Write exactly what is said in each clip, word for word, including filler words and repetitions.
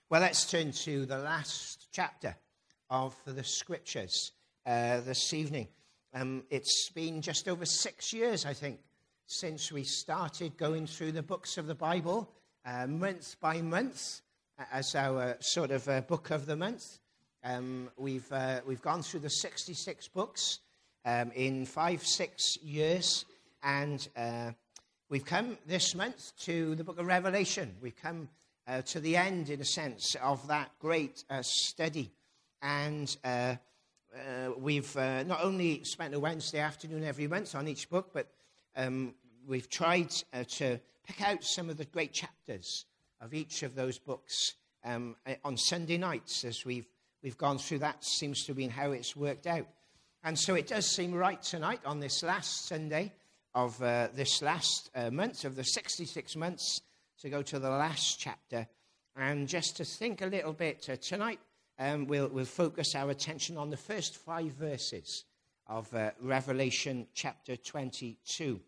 Well, let's turn to the last chapter of the Scriptures uh, this evening. Um, it's been just over six years, I think, since we started going through the books of the Bible, uh, month by month, as our sort of uh, book of the month. Um, we've uh, we've gone through the sixty-six books um, in five, six years, and uh, we've come this month to the book of Revelation. We've come uh, to the end, in a sense, of that great uh, study, and uh, uh, we've uh, not only spent a Wednesday afternoon every month on each book, but um, we've tried uh, to pick out some of the great chapters of each of those books um, on Sunday nights as we've We've gone through that. Seems to have been how it's worked out. And so it does seem right tonight, on this last Sunday of uh, this last uh, month, of the sixty-six months, to go to the last chapter. And just to think a little bit, uh, tonight um, we'll, we'll focus our attention on the first five verses of uh, Revelation chapter twenty-two.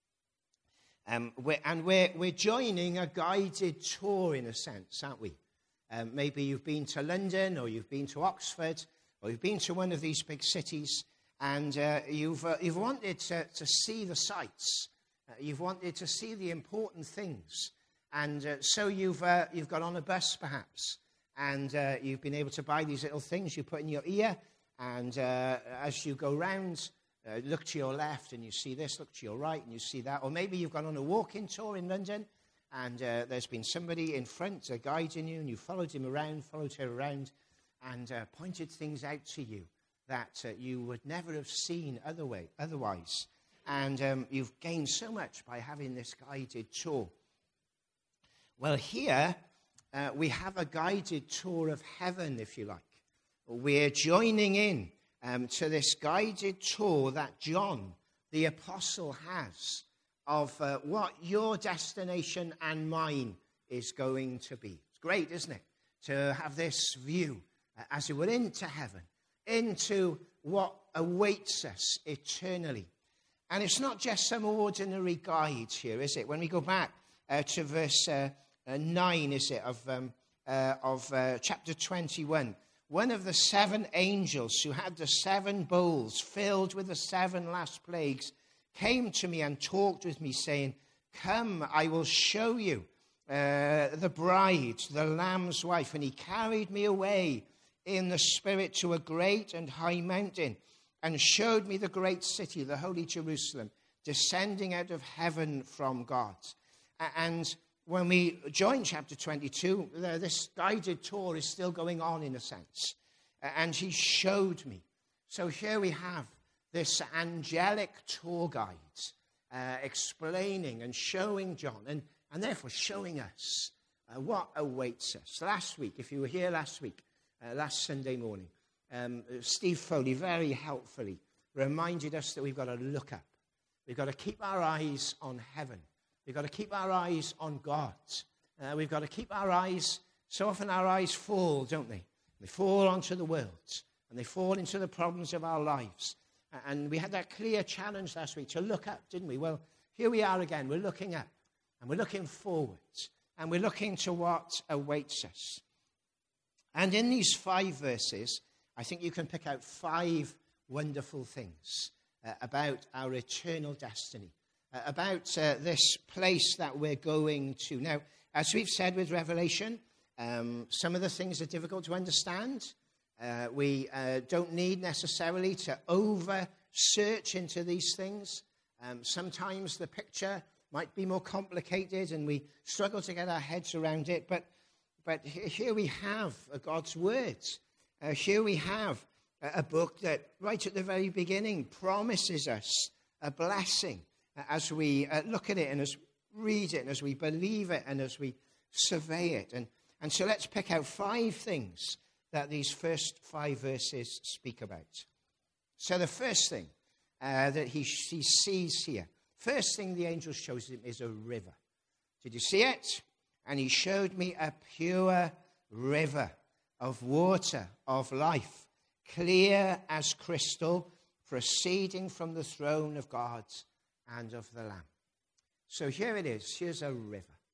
Um, we're, and we're, we're joining a guided tour, in a sense, aren't we? Um, maybe you've been to London, or you've been to Oxford, or you've been to one of these big cities, and uh, you've uh, you've wanted to, to see the sights. Uh, you've wanted to see the important things, and uh, so you've uh, you've got on a bus, perhaps, and uh, you've been able to buy these little things you put in your ear, and uh, as you go round, uh, look to your left, and you see this. Look to your right, and you see that. Or maybe you've gone on a walking tour in London. And uh, there's been somebody in front uh, guiding you, and you followed him around, followed her around, and uh, pointed things out to you that uh, you would never have seen other way, otherwise. And um, you've gained so much by having this guided tour. Well, here uh, we have a guided tour of heaven, if you like. We're joining in um, to this guided tour that John, the apostle, has of uh, what your destination and mine is going to be. It's great, isn't it, to have this view uh, as it were into heaven, into what awaits us eternally. And it's not just some ordinary guide here, is it? When we go back uh, to verse uh, uh, nine, is it, of, um, uh, of uh, chapter twenty-one, one of the seven angels who had the seven bowls filled with the seven last plagues came to me and talked with me, saying, "Come, I will show you uh, the bride, the Lamb's wife." And he carried me away in the Spirit to a great and high mountain, and showed me the great city, the holy Jerusalem, descending out of heaven from God. And when we join chapter twenty-two, this guided tour is still going on, in a sense. And he showed me. So here we have this angelic tour guide uh, explaining and showing John, and, and therefore showing us uh, what awaits us. Last week, if you were here last week, uh, last Sunday morning, um, Steve Foley very helpfully reminded us that we've got to look up. We've got to keep our eyes on heaven. We've got to keep our eyes on God. Uh, we've got to keep our eyes, so often our eyes fall, don't they? They fall onto the world, and they fall into the problems of our lives. And we had that clear challenge last week to look up, didn't we? Well, here we are again. We're looking up, and we're looking forward, and we're looking to what awaits us. And in these five verses, I think you can pick out five wonderful things uh, about our eternal destiny, uh, about uh, this place that we're going to. Now, as we've said with Revelation, um, some of the things are difficult to understand. Uh, we uh, don't need necessarily to over-search into these things. Um, sometimes the picture might be more complicated and we struggle to get our heads around it. But, but here we have God's words. Uh, here we have a, a book that, right at the very beginning, promises us a blessing uh, as we uh, look at it and as we read it and as we believe it and as we survey it. And, and so let's pick out five things that these first five verses speak about. So the first thing uh, that he, he sees here, first thing the angel shows him is a river. Did you see it? And he showed me a pure river of water, of life, clear as crystal, proceeding from the throne of God and of the Lamb. So here it is. Here's a river.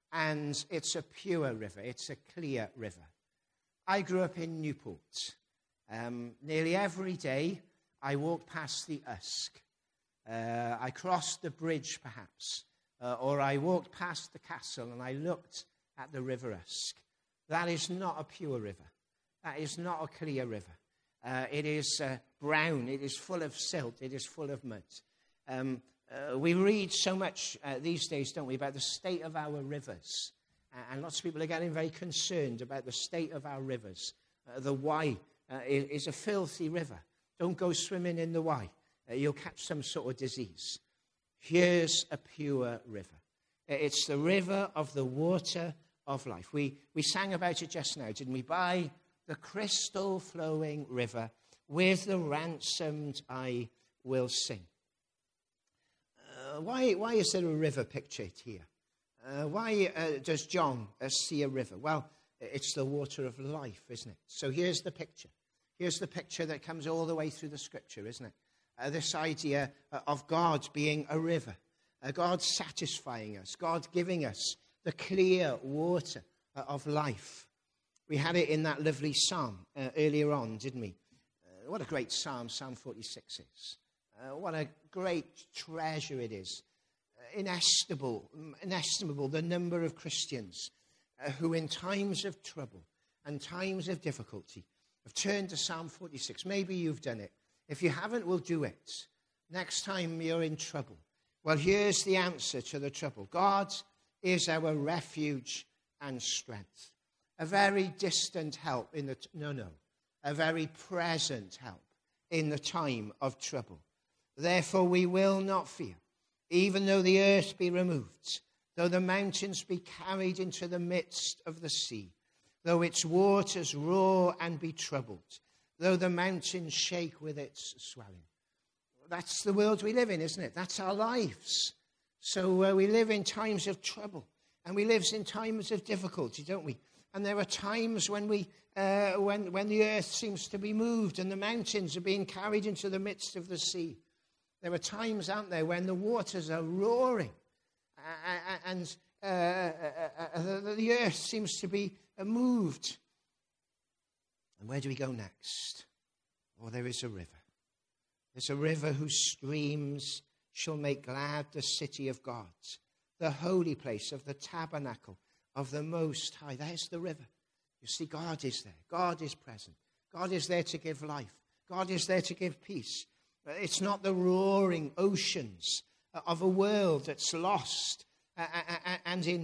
and it's a pure river. It's a clear river. I grew up in Newport. Um, nearly every day, I walked past the Usk. Uh, I crossed the bridge, perhaps, uh, or I walked past the castle and I looked at the River Usk. That is not a pure river. That is not a clear river. Uh, it is uh, brown. It is full of silt. It is full of mud. Um, uh, we read so much uh, these days, don't we, about the state of our rivers. Uh, and lots of people are getting very concerned about the state of our rivers. Uh, the Wye uh, is, is a filthy river. Don't go swimming in the Wye. Uh, you'll catch some sort of disease. Here's a pure river. It's the river of the water of life. We, we sang about it just now, didn't we? By the crystal flowing river, with the ransomed I will sing. Uh, why, why is there a river pictured here? Uh, why uh, does John uh, see a river? Well, it's the water of life, isn't it? So here's the picture. Here's the picture that comes all the way through the scripture, isn't it? Uh, this idea uh, of God being a river, uh, God satisfying us, God giving us the clear water uh, of life. We had it in that lovely psalm uh, earlier on, didn't we? Uh, what a great psalm Psalm forty-six is. Uh, what a great treasure it is. Uh, inestimable, inestimable the number of Christians uh, who in times of trouble and times of difficulty have turned to Psalm forty-six. Maybe you've done it. If you haven't, we'll do it. Next time you're in trouble. Well, here's the answer to the trouble. God is our refuge and strength. A very distant help in the... T- no, no. A very present help in the time of trouble. Therefore we will not fear, even though the earth be removed, though the mountains be carried into the midst of the sea, though its waters roar and be troubled, though the mountains shake with its swelling. That's the world we live in, isn't it? That's our lives. So uh, we live in times of trouble, and we live in times of difficulty, don't we? And there are times when we, uh, when when the earth seems to be moved and the mountains are being carried into the midst of the sea. There are times, aren't there, when the waters are roaring, uh, and uh, uh, uh, the, the earth seems to be uh, moved. And where do we go next? Oh, there is a river. There's a river whose streams shall make glad the city of God, the holy place of the tabernacle of the Most High. There's the river. You see, God is there. God is present. God is there to give life. God is there to give peace. It's not the roaring oceans of a world that's lost and in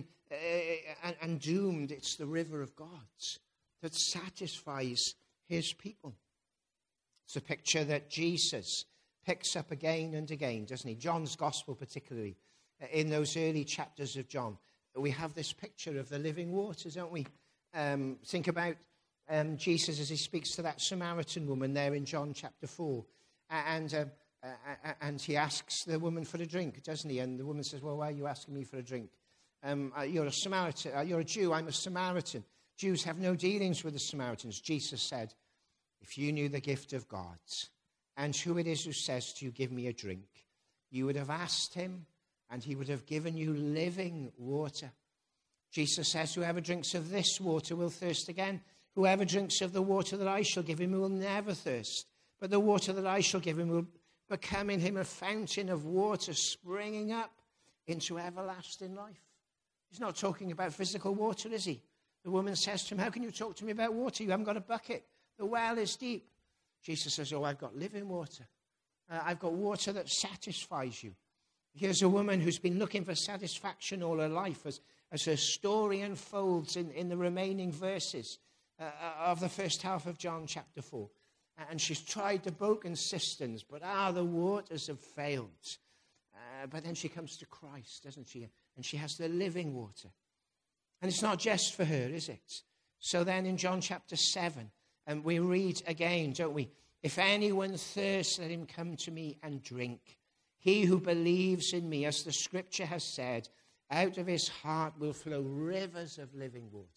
and doomed. It's the river of God that satisfies his people. It's a picture that Jesus picks up again and again, doesn't he? John's gospel particularly, in those early chapters of John, we have this picture of the living waters, don't we? Um, think about um, Jesus as he speaks to that Samaritan woman there in John chapter four. And uh, uh, and he asks the woman for a drink, doesn't he? And the woman says, well, why are you asking me for a drink? Um, uh, you're a Samaritan. Uh, you're a Jew. I'm a Samaritan. Jews have no dealings with the Samaritans. Jesus said, if you knew the gift of God and who it is who says to you, give me a drink, you would have asked him and he would have given you living water. Jesus says, whoever drinks of this water will thirst again. Whoever drinks of the water that I shall give him will never thirst. But the water that I shall give him will become in him a fountain of water springing up into everlasting life. He's not talking about physical water, is he? The woman says to him, how can you talk to me about water? You haven't got a bucket. The well is deep. Jesus says, oh, I've got living water. Uh, I've got water that satisfies you. Here's a woman who's been looking for satisfaction all her life as, as her story unfolds in, in the remaining verses uh, of the first half of John chapter four. And she's tried the broken cisterns, but ah, the waters have failed. Uh, but then she comes to Christ, doesn't she? And she has the living water. And it's not just for her, is it? So then in John chapter seven, and we read again, don't we? If anyone thirsts, let him come to me and drink. He who believes in me, as the scripture has said, out of his heart will flow rivers of living water.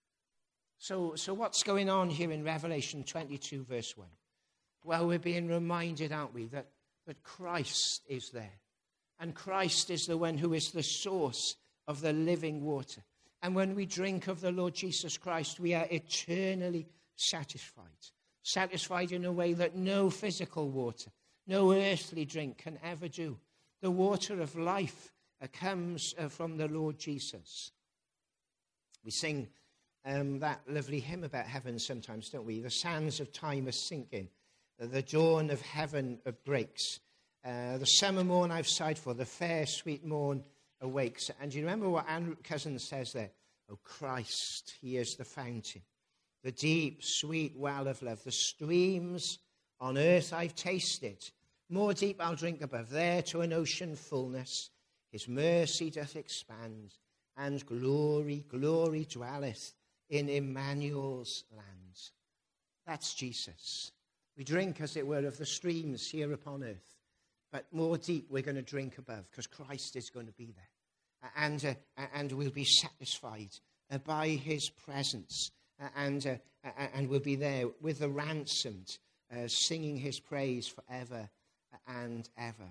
So, so what's going on here in Revelation twenty-two, verse one? Well, we're being reminded, aren't we, that, that Christ is there. And Christ is the one who is the source of the living water. And when we drink of the Lord Jesus Christ, we are eternally satisfied. Satisfied in a way that no physical water, no earthly drink can ever do. The water of life uh, comes uh, from the Lord Jesus. We sing um, that lovely hymn about heaven sometimes, don't we? The sands of time are sinking. Uh, the dawn of heaven uh, breaks. Uh, the summer morn I've sighed for, the fair, sweet morn awakes. And do you remember what Anne Cousins says there? Oh, Christ, he is the fountain, the deep, sweet well of love. The streams on earth I've tasted, more deep I'll drink above. There to an ocean fullness his mercy doth expand, and glory, glory dwelleth in Emmanuel's land. That's Jesus. We drink, as it were, of the streams here upon earth, but more deep we're going to drink above, because Christ is going to be there. And, uh, and we'll be satisfied uh, by his presence. Uh, and, uh, and we'll be there with the ransomed, uh, singing his praise forever and ever.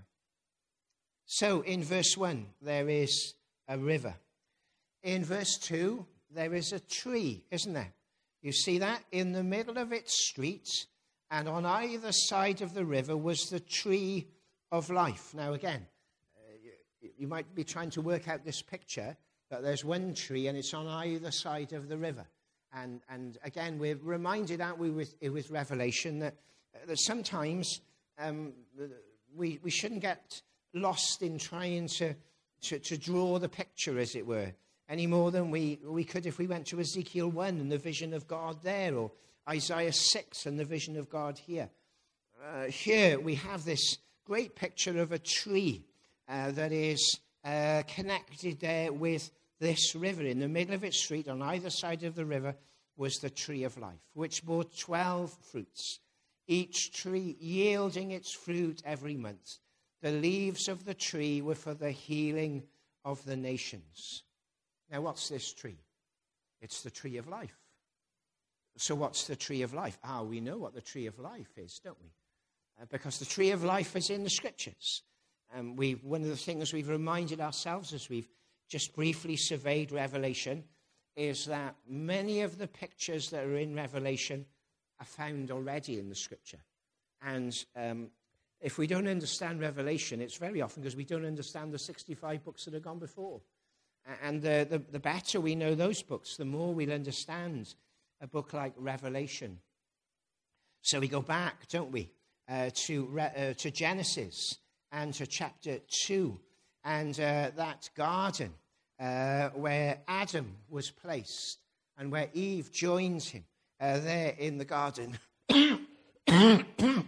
So in verse one, there is a river. In verse two, there is a tree, isn't there? You see that? In the middle of its street, and on either side of the river was the tree of life. Now again, you might be trying to work out this picture, that there's one tree and it's on either side of the river. And and again, we're reminded, aren't we, with, with Revelation, that, that sometimes um, we we shouldn't get lost in trying to, to, to draw the picture, as it were, any more than we, we could if we went to Ezekiel one and the vision of God there, or Isaiah six and the vision of God here. Uh, here we have this great picture of a tree Uh, that is uh, connected there with this river. In the middle of its street, on either side of the river, was the tree of life, which bore twelve fruits, each tree yielding its fruit every month. The leaves of the tree were for the healing of the nations. Now, what's this tree? It's the tree of life. So what's the tree of life? Ah, we know what the tree of life is, don't we? Uh, because the tree of life is in the Scriptures. Um, we one of the things we've reminded ourselves as we've just briefly surveyed Revelation is that many of the pictures that are in Revelation are found already in the Scripture. And um, if we don't understand Revelation, it's very often because we don't understand the sixty-five books that have gone before. And the, the, the better we know those books, the more we'll understand a book like Revelation. So we go back, don't we, uh, to, uh, to Genesis and to chapter two, and uh, that garden uh, where Adam was placed and where Eve joins him uh, there in the garden. And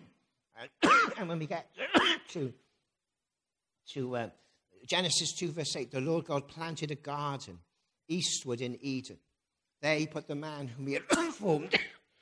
when we get to, to uh, Genesis two, verse eight, the Lord God planted a garden eastward in Eden. There he put the man whom he had formed,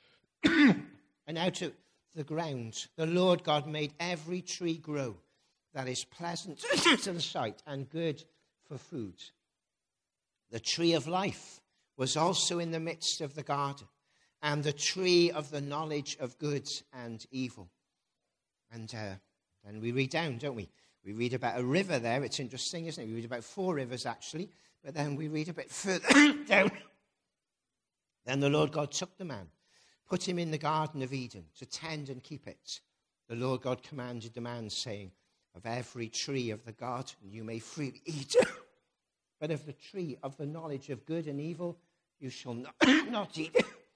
and out of the ground the Lord God made every tree grow that is pleasant to the sight and good for food. The tree of life was also in the midst of the garden, and the tree of the knowledge of good and evil. And uh, then we read down, don't we? We read about a river there. It's interesting, isn't it? We read about four rivers, actually. But then we read a bit further down. Then the Lord God took the man, put him in the Garden of Eden to tend and keep it. The Lord God commanded the man, saying, of every tree of the garden you may freely eat, but of the tree of the knowledge of good and evil you shall not, not eat.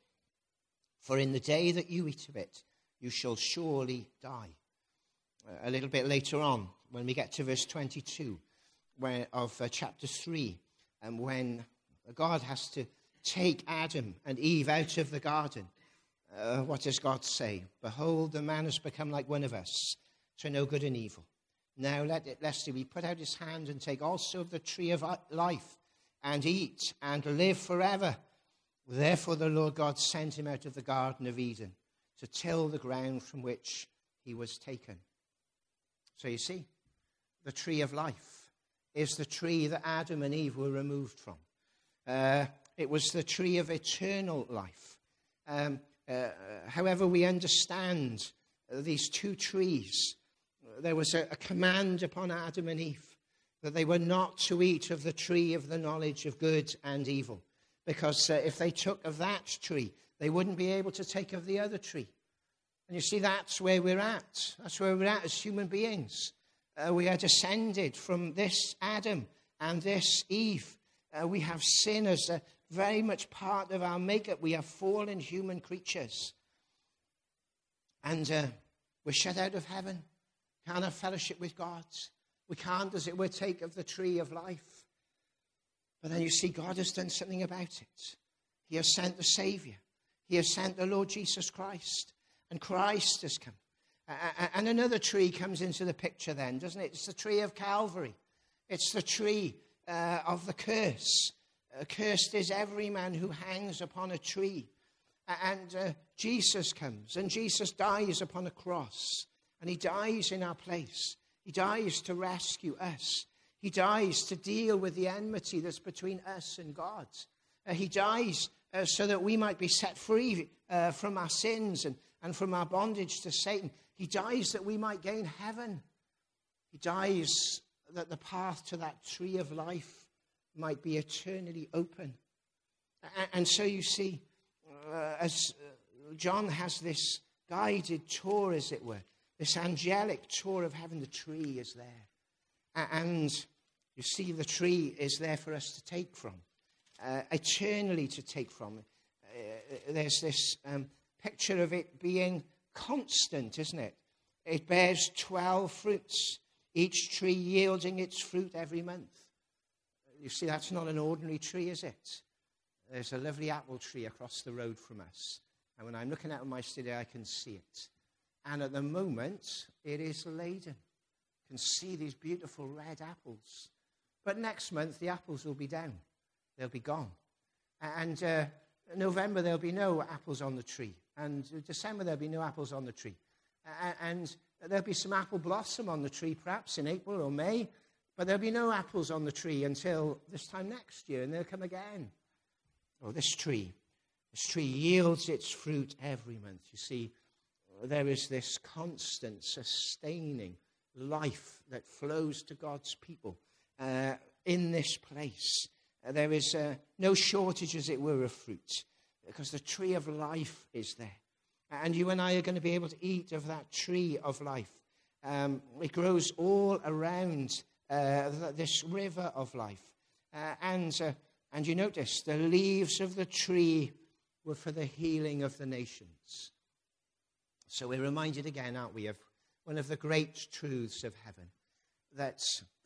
For in the day that you eat of it, you shall surely die. Uh, a little bit later on, when we get to verse twenty-two where, of uh, chapter three, and when God has to take Adam and Eve out of the garden, uh, what does God say? Behold, the man has become like one of us, to know good and evil. Now let it, lest he put out his hand and take also of the tree of life, and eat and live forever. Therefore the Lord God sent him out of the Garden of Eden to till the ground from which he was taken. So you see, the tree of life is the tree that Adam and Eve were removed from. Uh, it was the tree of eternal life. Um, uh, however we understand these two trees, there was a, a command upon Adam and Ve that they were not to eat of the tree of the knowledge of good and evil. Because uh, if they took of that tree, they wouldn't be able to take of the other tree. And you see, that's where we're at. That's where we're at as human beings. Uh, we are descended from this Adam and this Eve. Uh, we have sin as a very much part of our makeup. We are fallen human creatures. And uh, we're shut out of heaven. Can't have fellowship with God. We can't, as it were, take of the tree of life. But then you see, God has done something about it. He has sent the Savior. He has sent the Lord Jesus Christ. And Christ has come. And another tree comes into the picture then, doesn't it? It's the tree of Calvary. It's the tree uh, of the curse. Uh, cursed is every man who hangs upon a tree. And uh, Jesus comes, and Jesus dies upon a cross. And he dies in our place. He dies to rescue us. He dies to deal with the enmity that's between us and God. Uh, he dies uh, so that we might be set free uh, from our sins and, and from our bondage to Satan. He dies that we might gain heaven. He dies that the path to that tree of life might be eternally open. And, and so you see, uh, as John has this guided tour, as it were, this angelic tour of heaven, the tree is there. And you see, the tree is there for us to take from, uh, eternally to take from. Uh, there's this um, picture of it being constant, isn't it? It bears twelve fruits, each tree yielding its fruit every month. You see, that's not an ordinary tree, is it? There's a lovely apple tree across the road from us. And when I'm looking out of my studio, I can see it. And at the moment, it is laden. You can see these beautiful red apples. But next month, the apples will be down. They'll be gone. And uh, November, there'll be no apples on the tree. And December, there'll be no apples on the tree. Uh, and there'll be some apple blossom on the tree, perhaps in April or May. But there'll be no apples on the tree until this time next year, and they'll come again. Oh, this tree, this tree yields its fruit every month. You see, there is this constant, sustaining life that flows to God's people uh, in this place. Uh, there is uh, no shortage, as it were, of fruit, because the tree of life is there. And you and I are going to be able to eat of that tree of life. Um, it grows all around uh, this river of life. Uh, and, uh, and you notice the leaves of the tree were for the healing of the nations. So we're reminded again, aren't we, of one of the great truths of heaven, that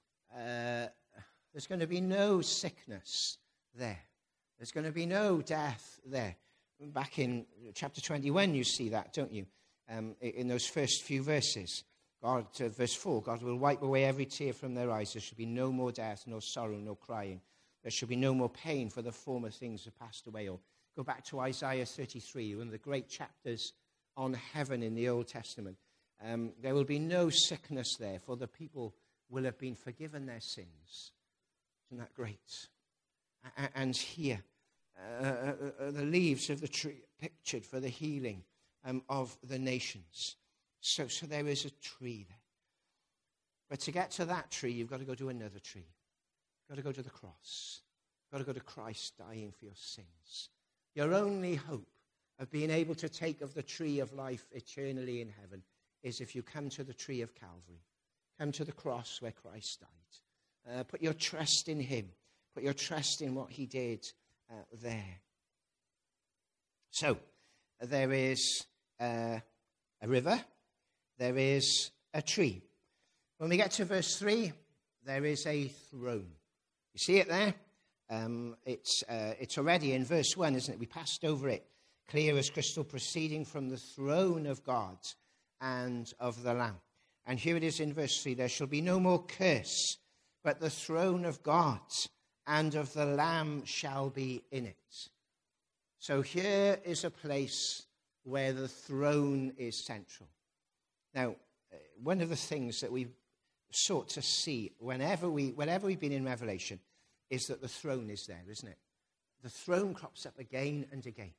uh, there's going to be no sickness there. There's going to be no death there. Back in chapter twenty-one, you see that, don't you? Um, in those first few verses. God, uh, verse four, God will wipe away every tear from their eyes. There shall be no more death, no sorrow, no crying. There shall be no more pain, for the former things have passed away. Or go back to Isaiah thirty-three, one of the great chapters on heaven in the Old Testament. Um, there will be no sickness there, for the people will have been forgiven their sins. Isn't that great? A- and here, uh, uh, uh, the leaves of the tree pictured for the healing um, of the nations. So, so there is a tree there. But to get to that tree, you've got to go to another tree. You've got to go to the cross. You've got to go to Christ dying for your sins. Your only hope of being able to take of the tree of life eternally in heaven is if you come to the tree of Calvary. Come to the cross where Christ died. Uh, put your trust in him. Put your trust in what he did uh, there. So, uh, there is uh, a river. There is a tree. When we get to verse three, there is a throne. You see it there? Um, it's, uh, it's already in verse one, isn't it? We passed over it. Clear as crystal, proceeding from the throne of God and of the Lamb. And here it is in verse three. There shall be no more curse, but the throne of God and of the Lamb shall be in it. So here is a place where the throne is central. Now, one of the things that we've sought to see whenever, we, whenever we've been in Revelation is that the throne is there, isn't it? The throne crops up again and again.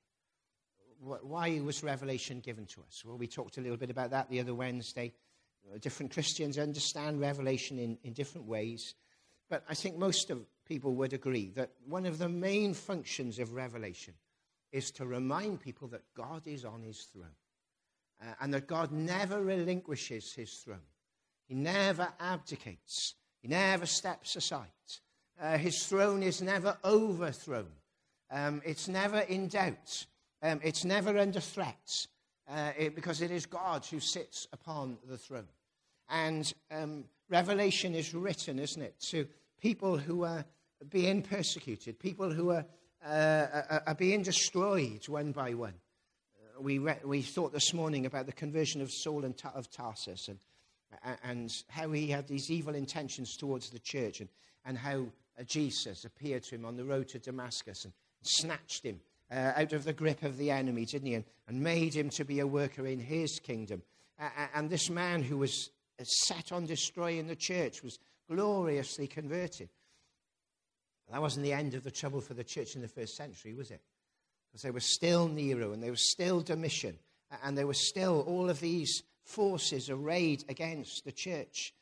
Why was Revelation given to us? Well, we talked a little bit about that the other Wednesday. Different Christians understand Revelation in, in different ways. But I think most of people would agree that one of the main functions of Revelation is to remind people that God is on his throne, uh, and that God never relinquishes his throne. He never abdicates. He never steps aside. Uh, his throne is never overthrown. Um, it's never in doubt. Um, it's never under threat, uh, it, because it is God who sits upon the throne. And um, Revelation is written, isn't it, to people who are being persecuted, people who are, uh, are being destroyed one by one. Uh, we, re- we thought this morning about the conversion of Saul and Ta- of Tarsus, and, and how he had these evil intentions towards the church, and, and how uh, Jesus appeared to him on the road to Damascus and snatched him uh, out of the grip of the enemy, didn't he, and, and made him to be a worker in his kingdom. Uh, and this man who was set on destroying the church was gloriously converted. But that wasn't the end of the trouble for the church in the first century, was it? Because there was still Nero, and there was still Domitian, and there was still all of these forces arrayed against the church.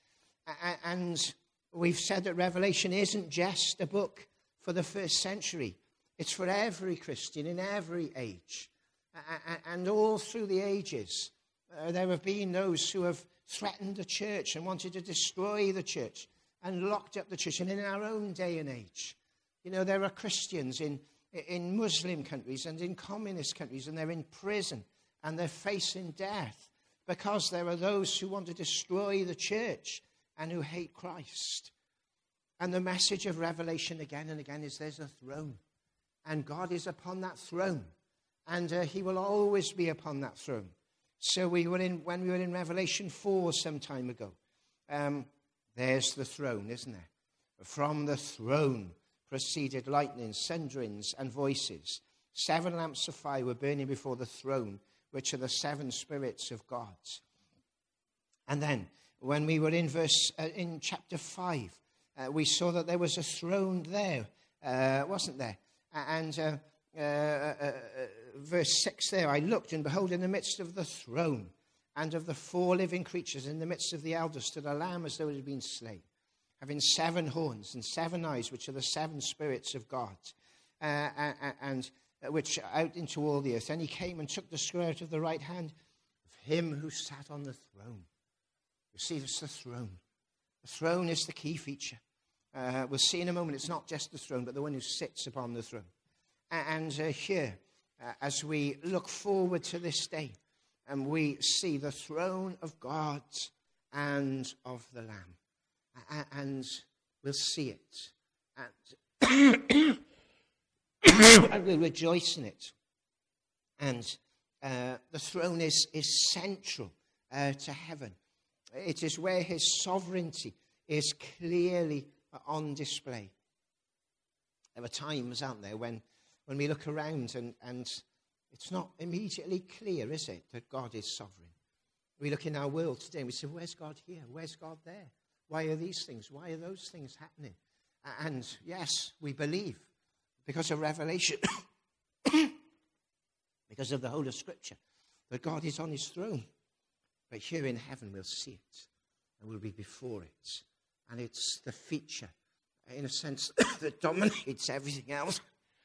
And we've said that Revelation isn't just a book for the first century. It's for every Christian in every age. And all through the ages, uh, there have been those who have threatened the church and wanted to destroy the church and locked up the church. And in our own day and age, you know, there are Christians in, in Muslim countries and in communist countries, and they're in prison and they're facing death because there are those who want to destroy the church and who hate Christ. And the message of Revelation again and again is there's a throne, and God is upon that throne, and uh, he will always be upon that throne. So we were in, when we were in Revelation four some time ago, um, there's the throne, isn't there? From the throne proceeded lightnings, thunderings, and voices. Seven lamps of fire were burning before the throne, which are the seven spirits of God. And then, when we were in verse uh, in chapter five, uh, we saw that there was a throne there, uh, wasn't there? And uh, uh, uh, uh, verse six there, I looked, and behold, in the midst of the throne and of the four living creatures, in the midst of the elders, stood a lamb as though it had been slain, having seven horns and seven eyes, which are the seven spirits of God, uh, and uh, which out into all the earth. And he came and took the scroll out of the right hand of him who sat on the throne. You see, it's the throne. The throne is the key feature. Uh, we'll see in a moment, it's not just the throne, but the one who sits upon the throne. And uh, here, uh, as we look forward to this day, and we see the throne of God and of the Lamb. Uh, and we'll see it. And, and we'll rejoice in it. And uh, the throne is, is central uh, to heaven. It is where his sovereignty is clearly on display. There are times, aren't there, when, when we look around and, and it's not immediately clear, is it, that God is sovereign. We look in our world today and we say, where's God here? Where's God there? Why are these things? Why are those things happening? And yes, we believe because of Revelation, because of the whole of Scripture, that God is on his throne. But here in heaven we'll see it, and we'll be before it. And it's the feature, in a sense, that dominates everything else.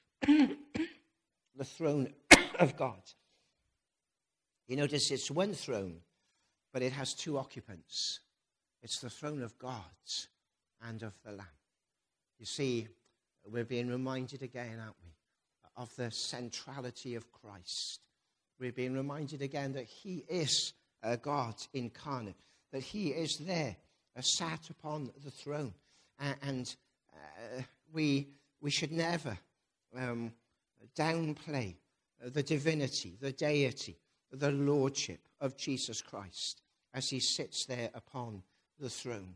The throne of God. You notice it's one throne, but it has two occupants. It's the throne of God and of the Lamb. You see, we're being reminded again, aren't we, of the centrality of Christ. We're being reminded again that he is uh, God incarnate, that he is there, uh, sat upon the throne. Uh, and uh, we we should never um, downplay uh, the divinity, the deity, the lordship of Jesus Christ as he sits there upon the throne.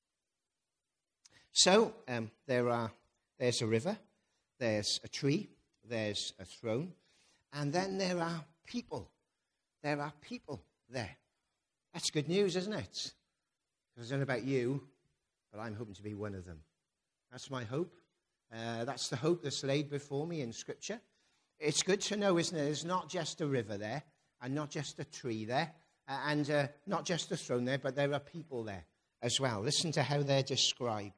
So um, there are there's a river, there's a tree, there's a throne, and then there are people. There are people there. That's good news, isn't it? Because I don't know about you, but I'm hoping to be one of them. That's my hope. Uh, that's the hope that's laid before me in Scripture. It's good to know, isn't it? There's not just a river there, and not just a tree there, uh, and uh, not just a throne there, but there are people there as well. Listen to how they're described.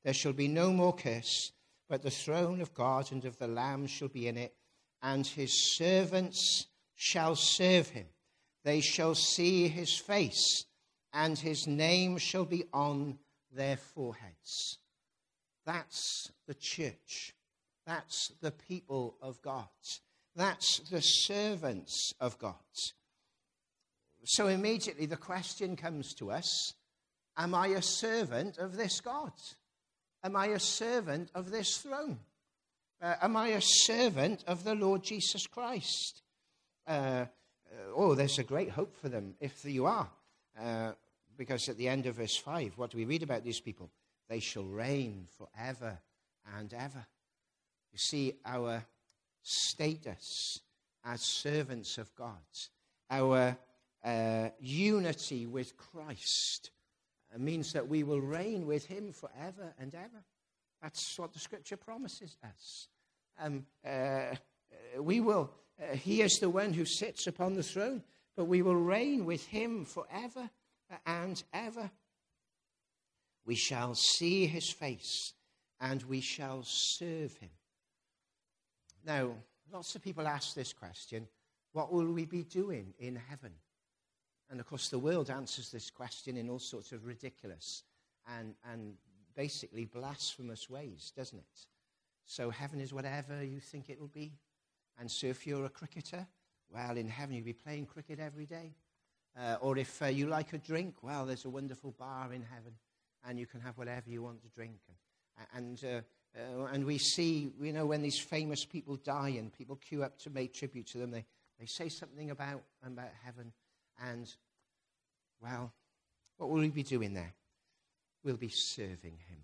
There shall be no more curse, but the throne of God and of the Lamb shall be in it, and his servants shall serve him. They shall see his face, and his name shall be on their foreheads. That's the church. That's the people of God. That's the servants of God. So immediately the question comes to us, am I a servant of this God? Am I a servant of this throne? Uh, am I a servant of the Lord Jesus Christ? Uh, oh, there's a great hope for them if you are. Uh, because at the end of verse five, what do we read about these people? They shall reign forever and ever. You see, our status as servants of God, our uh, unity with Christ, uh, means that we will reign with him forever and ever. That's what the scripture promises us. Um, uh, we will, uh, he is the one who sits upon the throne, but we will reign with him forever and ever. We shall see his face, and we shall serve him. Now, lots of people ask this question, what will we be doing in heaven? And of course, the world answers this question in all sorts of ridiculous and, and basically blasphemous ways, doesn't it? So heaven is whatever you think it will be. And so if you're a cricketer, well, in heaven you'll be playing cricket every day. Uh, or if uh, you like a drink, well, there's a wonderful bar in heaven, and you can have whatever you want to drink. And and, uh, uh, and we see, you know, when these famous people die and people queue up to make tribute to them, they, they say something about, about heaven. And, well, what will we be doing there? We'll be serving him.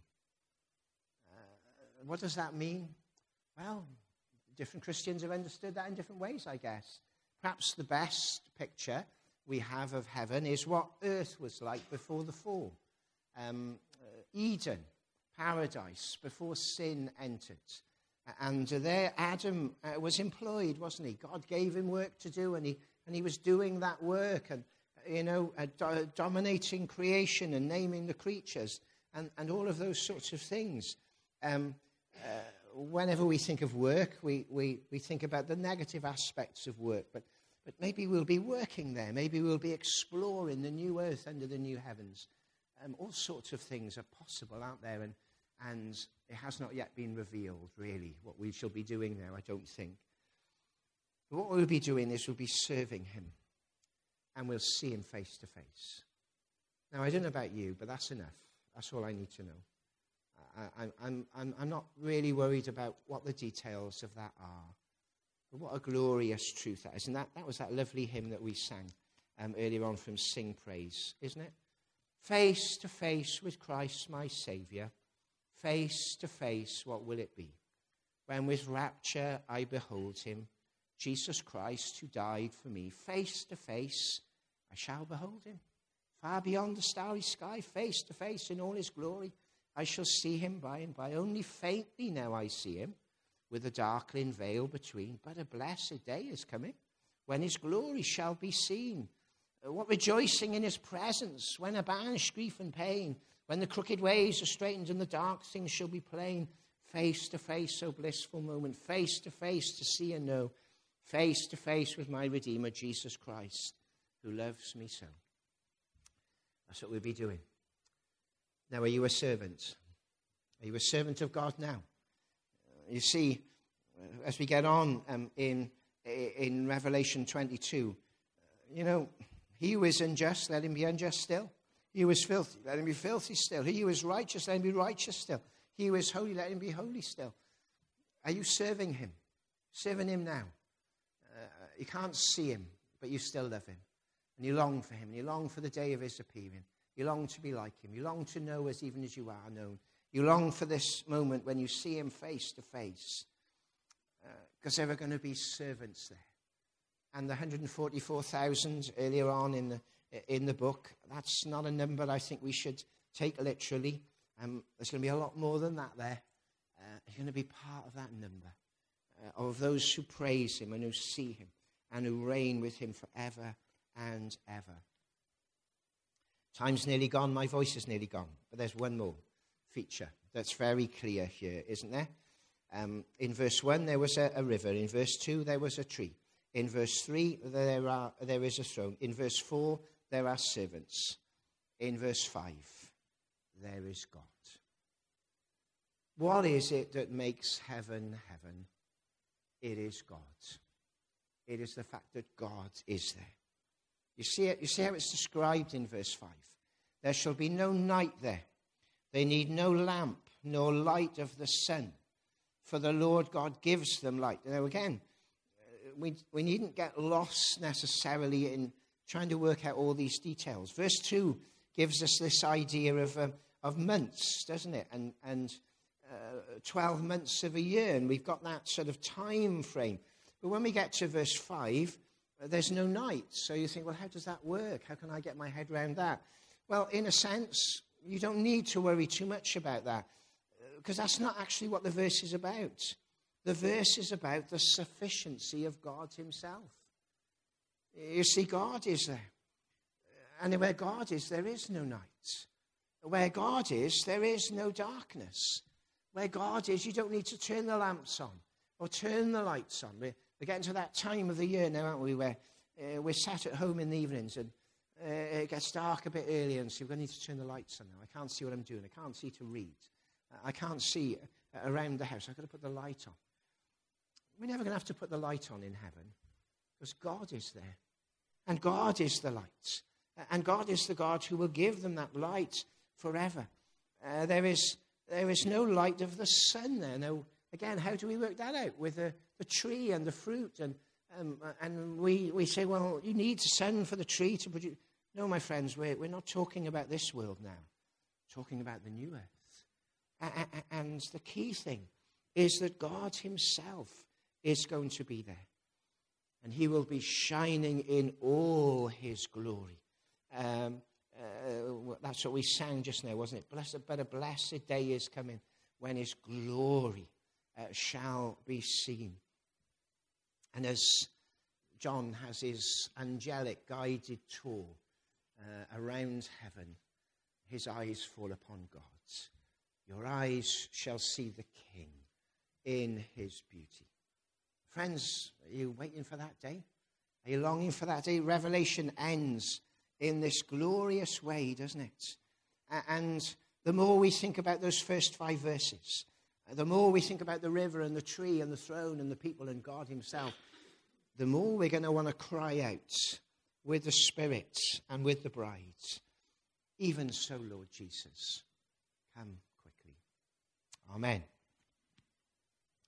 Uh, what does that mean? Well, different Christians have understood that in different ways, I guess. Perhaps the best picture we have of heaven is what earth was like before the fall. Um, uh, Eden, paradise, before sin entered. And there Adam uh, was employed, wasn't he? God gave him work to do, and he, and he was doing that work and, you know, uh, do- dominating creation and naming the creatures and, and all of those sorts of things. Um, uh, whenever we think of work, we, we, we think about the negative aspects of work, but But maybe we'll be working there. Maybe we'll be exploring the new earth under the new heavens. Um, all sorts of things are possible out there, and, and it has not yet been revealed, really, what we shall be doing there, I don't think. But what we'll be doing is we'll be serving him, and we'll see him face to face. Now, I don't know about you, but that's enough. That's all I need to know. I, I, I'm, I'm, I'm not really worried about what the details of that are. But what a glorious truth that is. And that, that was that lovely hymn that we sang um, earlier on from Sing Praise, isn't it? Face to face with Christ my Saviour, face to face what will it be? When with rapture I behold him, Jesus Christ who died for me, face to face I shall behold him. Far beyond the starry sky, face to face in all his glory, I shall see him by and by. Only faintly now I see him, with a darkling veil between. But a blessed day is coming, when his glory shall be seen. What rejoicing in his presence, when abashed grief and pain, when the crooked ways are straightened and the dark things shall be plain. Face to face, oh blissful moment, face to face to see and know, face to face with my Redeemer, Jesus Christ, who loves me so. That's what we'll be doing. Now, are you a servant? Are you a servant of God now? You see, as we get on um, in in Revelation twenty-two, you know, he who is unjust, let him be unjust still. He who is filthy, let him be filthy still. He who is righteous, let him be righteous still. He who is holy, let him be holy still. Are you serving him? Serving him now. Uh, you can't see him, but you still love him. And you long for him. And you long for the day of his appearing. You long to be like him. You long to know as even as you are known. You long for this moment when you see him face to face, because uh, there are going to be servants there. And the one hundred forty-four thousand earlier on in the in the book, that's not a number I think we should take literally. Um, there's going to be a lot more than that there. Uh, you're going to be part of that number, uh, of those who praise him and who see him and who reign with him forever and ever. Time's nearly gone, my voice is nearly gone, but there's one more. feature that's very clear here, isn't there? Um, in verse one, there was a, a river. In verse two, there was a tree. In verse three, there are there is a throne. In verse four, there are servants. In verse five, there is God. What is it that makes heaven heaven? It is God. It is the fact that God is there. You see it? You see how it's described in verse five? There shall be no night there. They need no lamp, nor light of the sun, for the Lord God gives them light. Now again, we, we needn't get lost necessarily in trying to work out all these details. Verse two gives us this idea of, uh, of months, doesn't it? And, and uh, twelve months of a year, and we've got that sort of time frame. But when we get to verse five, uh, there's no night. So you think, well, how does that work? How can I get my head around that? Well, in a sense, you don't need to worry too much about that, because that's not actually what the verse is about. The verse is about the sufficiency of God himself. You see, God is there. And where God is, there is no night. Where God is, there is no darkness. Where God is, you don't need to turn the lamps on or turn the lights on. We're, we're getting to that time of the year now, aren't we, where uh, we're sat at home in the evenings and uh, it gets dark a bit earlier, and so we're going to need to turn the lights on now. I can't see what I'm doing. I can't see to read. I can't see around the house. I've got to put the light on. We're never going to have to put the light on in heaven, because God is there. And God is the light. And God is the God who will give them that light forever. Uh, there is there is no light of the sun there. Now, again, how do we work that out? With the, the tree and the fruit. And um, and we, we say, well, you need sun for the tree to produce. No, my friends, we're, we're not talking about this world now. We're talking about the new earth. And the key thing is that God himself is going to be there. And he will be shining in all his glory. Um, uh, that's what we sang just now, wasn't it? Blessed, but a blessed day is coming when his glory uh, shall be seen. And as John has his angelic guided tour uh, around heaven, his eyes fall upon God. Your eyes shall see the King in his beauty. Friends, are you waiting for that day? Are you longing for that day? Revelation ends in this glorious way, doesn't it? And the more we think about those first five verses, the more we think about the river and the tree and the throne and the people and God himself, the more we're going to want to cry out with the Spirit and with the bride. Even so, Lord Jesus, come quickly. Amen.